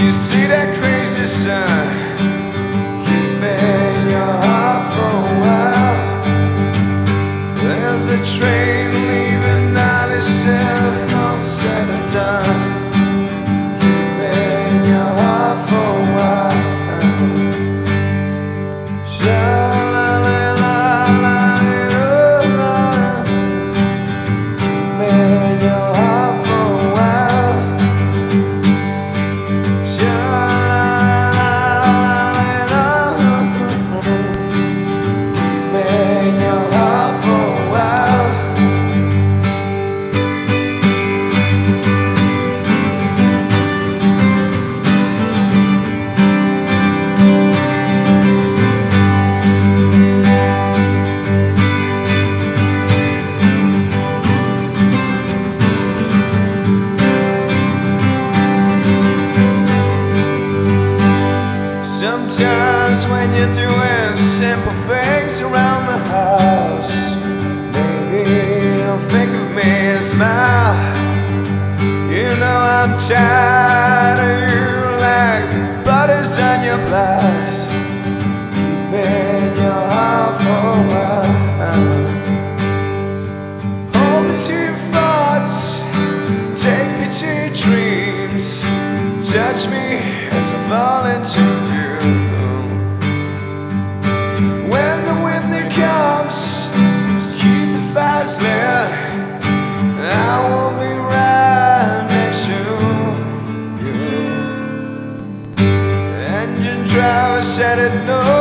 You see that crazy sun, keep in your heart for a while. There's a train leaving 97, all said and done. Keep in your heart for a while. Sha-la-la-la-la-la-la. Keep in your heart for a while. Sometimes when you're doing simple things around the house, maybe you'll think of me and smile. You know I'm tired of you like the buttons on your blouse. Keep in your heart for a while. Hold me to your thoughts, take me to your dreams. Touch me as I fall into view. When the winter comes, just keep the fires lit. I will be right next to you. Engine driver said it no.